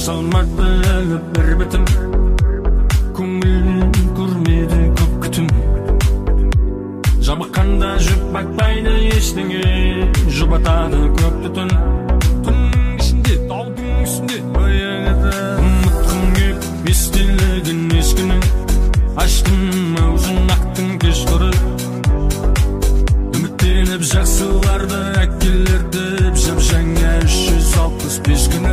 салмарды бір бітім, көңілін көрмеді көп күтім. Жабыққанда жүк бақпайды ештеңе, жұбатады көк түтін. Түннің ішінде, таудың үстінде баяғыда ұмытқым кеп естелеген ескінің. Аштым аузын ақтың кешқұры, үміттеніп жақсыларды әкелерді жап-жаңа 365 күні.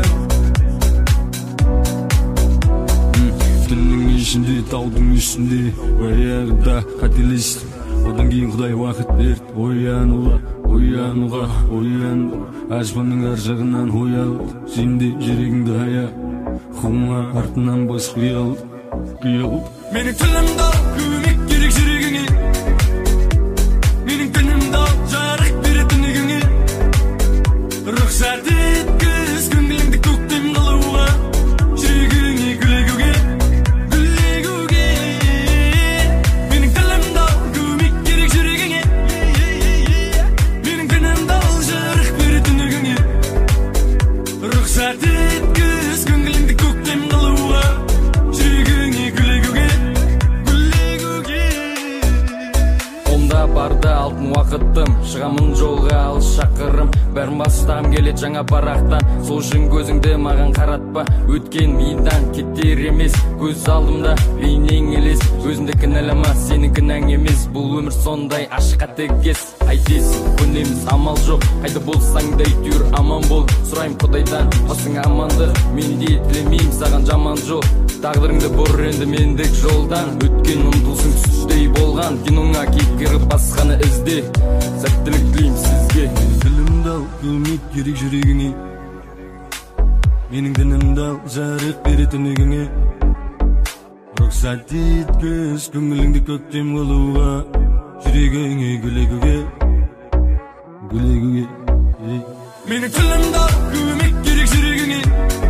Түннің ішінде, таудың үстінде баяғыда қателестім. Одан кейін Құдай уақыт берді оянуға, аспанның ар жағынан оялды. Сенде жүрегіңді ая, құлыңа артынан бос қиялды. Менің тілімді ал, көмек керек жүрегіңе. Менің тілімді ал, жарық беретін үйіңе. Рұқсат еткіз көңіліңді көктем қылуға, жүрегіңе гүлегуге. Менің тілімді ал, көмек керек жүрегіңе. Менің тілімді ал, жарық беретін үйіңе. Рұқсат еткіз көңіліңді көктем қылуға, жүрегіңе гүлегуге. Барды алтын уақыттым, шығамын жолға алыс шақырым. Бәрін бастағым келет жаңа парақтан, сол үшін көзіңді маған қаратпа. Өткен мидан кетер емес, көз алдымда бейнең елес. Өзіңді кінәлама, сенің кінәң емес, бұл өмір сондай ашық қатыгез. Айтесің, көнеміз амал жоқ, қайда болсаң да әйтеуір аман бол. Сұрайым Құдайдан, басыңа амандық, мен де тілемеймін саған жаман жол. Тағдырыңды бұр енді мендік жолдан, өткен ұмтылсың түстей болған. Киноңа кейіпкер басқаны ізде, сәттілік тілеймін сізге. Менің тілімді ал, көмек керек жүрегіңе. Менің дінімді ал, жарық беретін үйіңе. Рұқсат еткіз көңіліңді көктем қылуға, жүрегіңе гүлегуге. Менің тілімді ал, көмек керек жүрегіңе.